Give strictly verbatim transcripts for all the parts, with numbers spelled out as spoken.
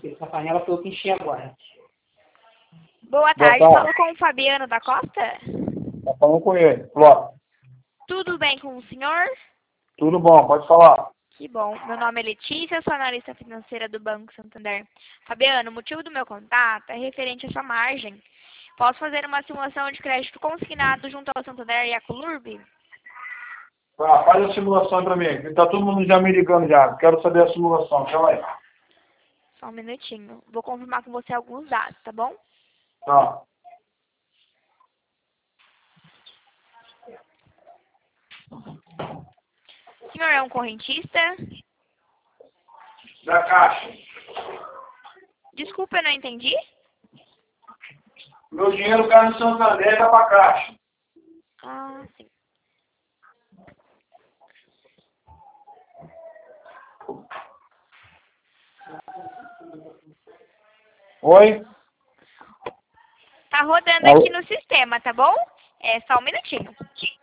você. Essa panela foi eu que enchi agora. Boa tarde, Boa falo tarde. com o Fabiano da Costa. Tá falando com ele. Flora. Tudo bem com o senhor? Tudo bom, pode falar. Que bom. Meu nome é Letícia, sou analista financeira do Banco Santander. Fabiano, o motivo do meu contato é referente à sua margem. Posso fazer uma simulação de crédito consignado junto ao Santander e à Colurb? Tá, faz a simulação pra mim. Tá todo mundo já me ligando já. Quero saber a simulação. Calma aí. Só um minutinho. Vou confirmar com você alguns dados, tá bom? Tá. O senhor é um correntista? Da Caixa. Desculpa, eu não entendi. Meu dinheiro cai no Santander e vai pra Caixa. Ah, sim. Oi? Tá rodando Alô? aqui no sistema, tá bom? É só um minutinho.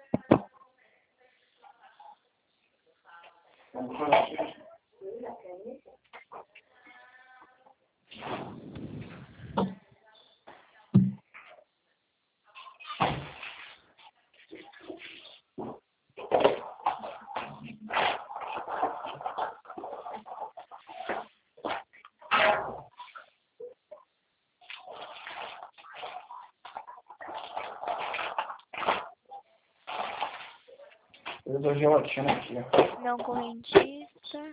Eu dou gelatina aqui. Não correntista.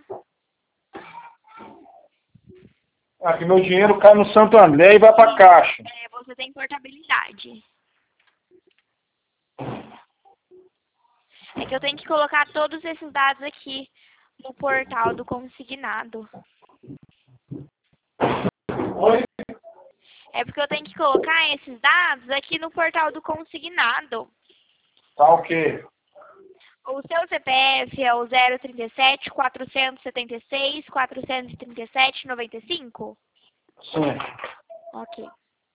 Aqui meu dinheiro cai no Santander e vai pra Caixa. É, você tem portabilidade. É que eu tenho que colocar todos esses dados aqui no portal do consignado. Oi? É porque eu tenho que colocar esses dados aqui no portal do consignado. Tá ok. O seu C P F é o zero trinta e sete, quatrocentos e setenta e seis, quatrocentos e trinta e sete, noventa e cinco? Sim. Ok.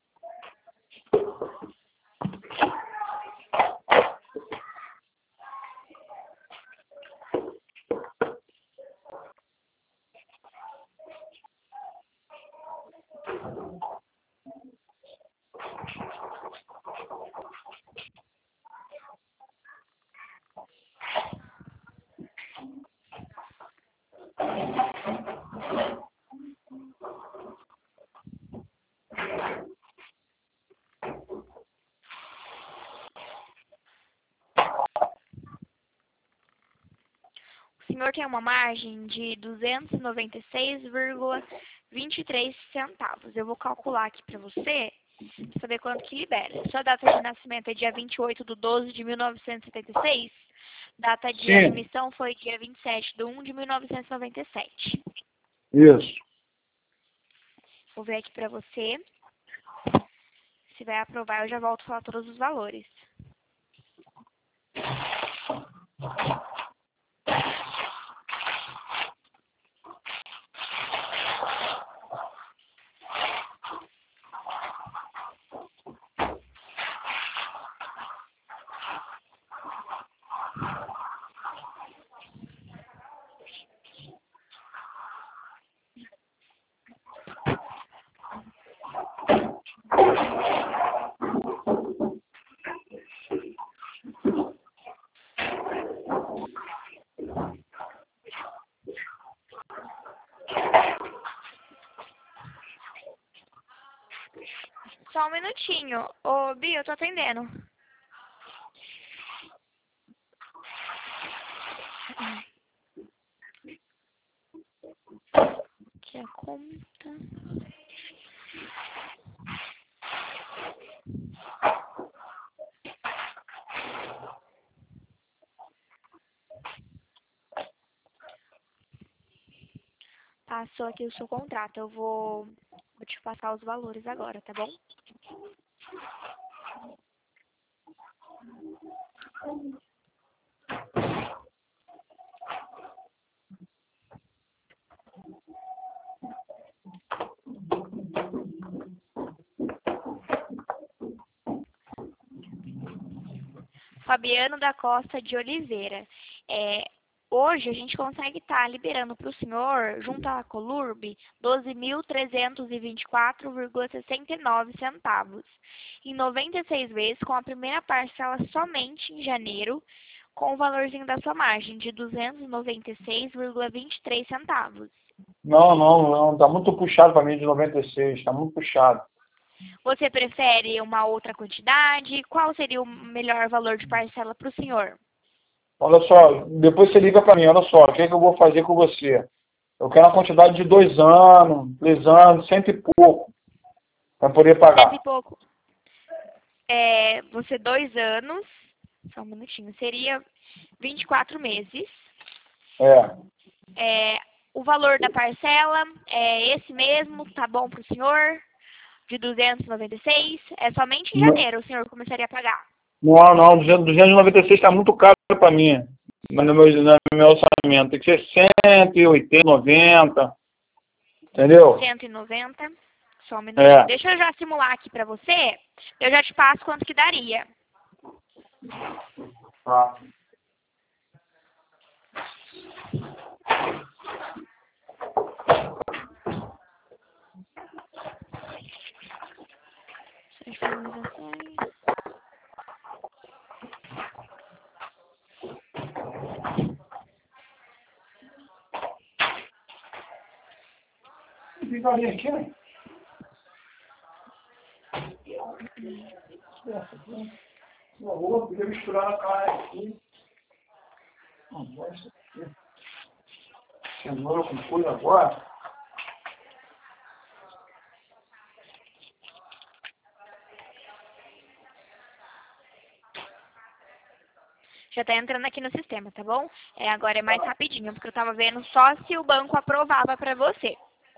O senhor tem uma margem de duzentos e noventa e seis vírgula vinte e três centavos. Eu vou calcular aqui para você, para saber quanto que libera. Sua data de nascimento é dia vinte e oito de doze de mil novecentos e setenta e seis. Data de Sim. emissão foi dia vinte e sete de um de mil novecentos e noventa e sete. Isso. Vou ver aqui para você. Se vai aprovar, eu já volto a falar todos os valores. Só um minutinho. Ô, Bia, eu tô atendendo. Aqui a conta. Passou aqui o seu contrato. Eu vou, vou te passar os valores agora, tá bom? Fabiano da Costa de Oliveira. É, Hoje a gente consegue estar liberando para o senhor, junto à Colurb, doze mil trezentos e vinte e quatro vírgula sessenta e nove centavos. Em noventa e seis vezes, com a primeira parcela somente em janeiro, com o valorzinho da sua margem de duzentos e noventa e seis vírgula vinte e três centavos. Não, não, não. Tá muito puxado para mim de noventa e seis. Tá muito puxado. Você prefere uma outra quantidade? Qual seria o melhor valor de parcela para o senhor? Olha só, depois você liga para mim. Olha só, o que, é que eu vou fazer com você? Eu quero uma quantidade de dois anos, três anos, cento e pouco, para poder pagar. Cento e pouco. É, você dois anos, só um minutinho, seria vinte e quatro meses. É. É, o valor da parcela é esse mesmo, tá bom para o senhor? De duzentos e noventa e seis. É somente em janeiro o senhor começaria a pagar. Não, não, duzentos e noventa e seis está muito caro para mim. Mas no meu, no meu orçamento tem que ser cento e oitenta, noventa. Entendeu? cento e noventa. Só um minutinho. É. Deixa eu já simular aqui para você. Eu já te passo quanto que daria. Tá. Transformações. Fica ali aqui, né? Não vou, podia misturar na cara aqui. Não pode ser aqui. Cenoura com coisa agora. Já tá entrando aqui no sistema, tá bom? É, agora é mais rapidinho, porque eu tava vendo só se o banco aprovava para você.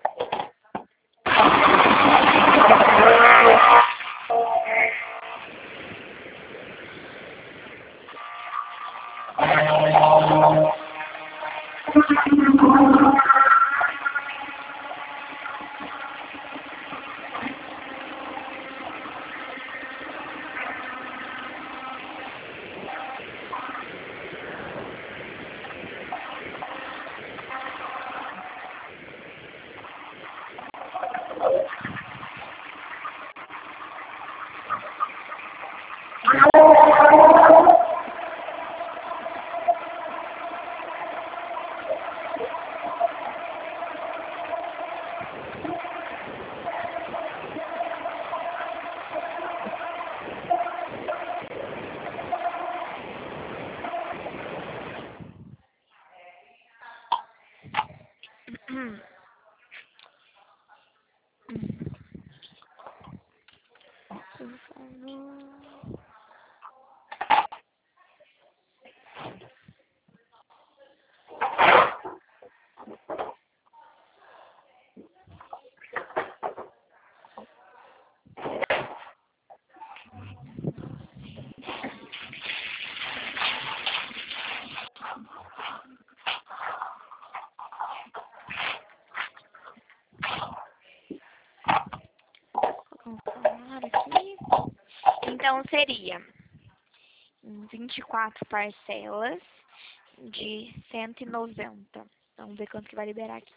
Aqui. Então seria vinte e quatro parcelas de cento e noventa. Vamos ver quanto que vai liberar aqui.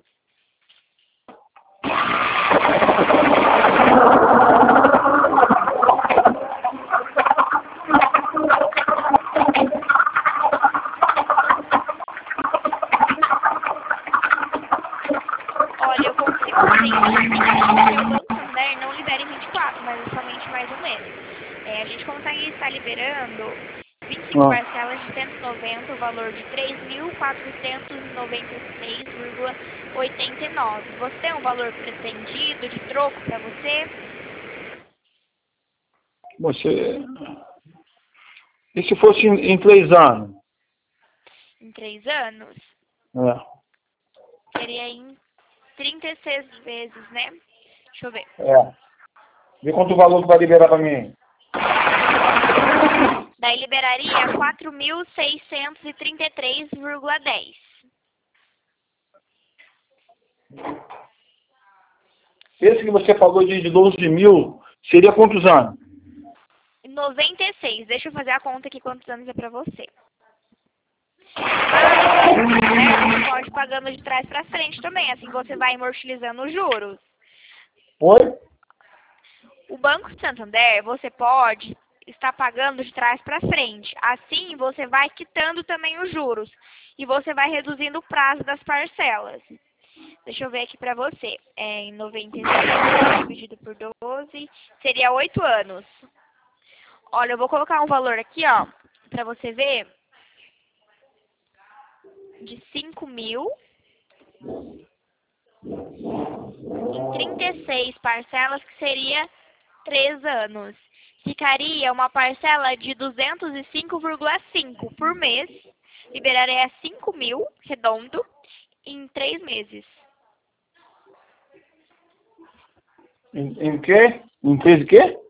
Olha, eu consigo fazer em vinte e quatro, porque o Banco Santander não libera em vinte e quatro, mas é somente mais um mês. É, a gente consegue estar liberando vinte e cinco Ah. parcelas de cento e noventa, o valor de três mil quatrocentos e noventa e seis vírgula oitenta e nove. Você tem um valor pretendido de troco para você? Você... E se fosse em, em três anos? Em três anos? É. Seria em trinta e seis vezes, né? Deixa eu ver. É. Vê quanto valor que vai liberar para mim. Daí liberaria quatro mil seiscentos e trinta e três vírgula dez. Esse que você falou de, de doze mil, seria quantos anos? noventa e seis. Deixa eu fazer a conta aqui quantos anos é pra você. Mas, você pode ir pagando de trás para frente também, assim você vai amortizando os juros. Oi? O Banco Santander, você pode estar pagando de trás para frente. Assim, você vai quitando também os juros. E você vai reduzindo o prazo das parcelas. Deixa eu ver aqui para você. É em noventa e seis dividido por doze, seria oito anos. Olha, eu vou colocar um valor aqui, ó, para você ver. De cinco mil. Em trinta e seis parcelas, que seria três anos. Ficaria uma parcela de duzentos e cinco vírgula cinco por mês. Liberaria cinco mil, redondo, em três meses. Em, em quê? Em três quê?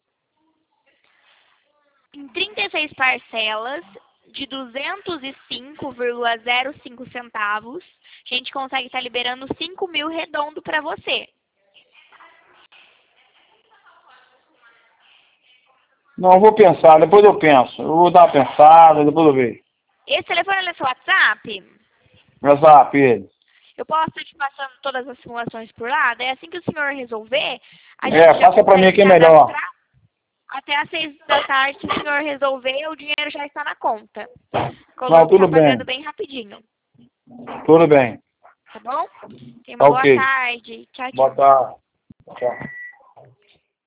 Em trinta e seis parcelas de duzentos e cinco vírgula zero cinco centavos, a gente consegue estar liberando cinco mil redondo para você. Não, eu vou pensar, depois eu penso. Eu vou dar uma pensada, depois eu vejo. Esse telefone é seu WhatsApp? WhatsApp, ele. Eu posso estar te passando todas as simulações por lá? Daí assim que o senhor resolver, a É, gente já passa pra mim consegue que é melhor. cadastrar. Até às seis da tarde, se o senhor resolver, o dinheiro já está na conta. Não, tudo tá pagando bem. bem rapidinho. Tudo bem. Tá bom? Tenha uma Ok. boa tarde. Tchau, tchau. Boa tarde. Tchau.